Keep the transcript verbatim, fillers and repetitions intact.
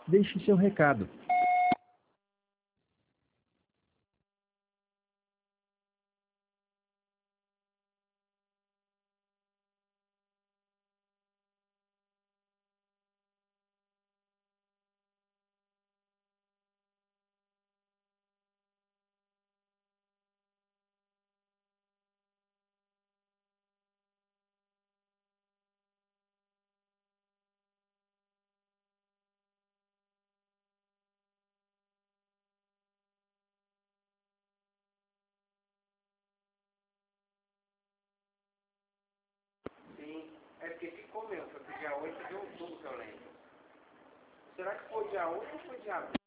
Deixe seu recado. Sim, é porque ficou mesmo, foi pro dia oito de outubro que eu lembro. Será que foi dia oito ou foi dia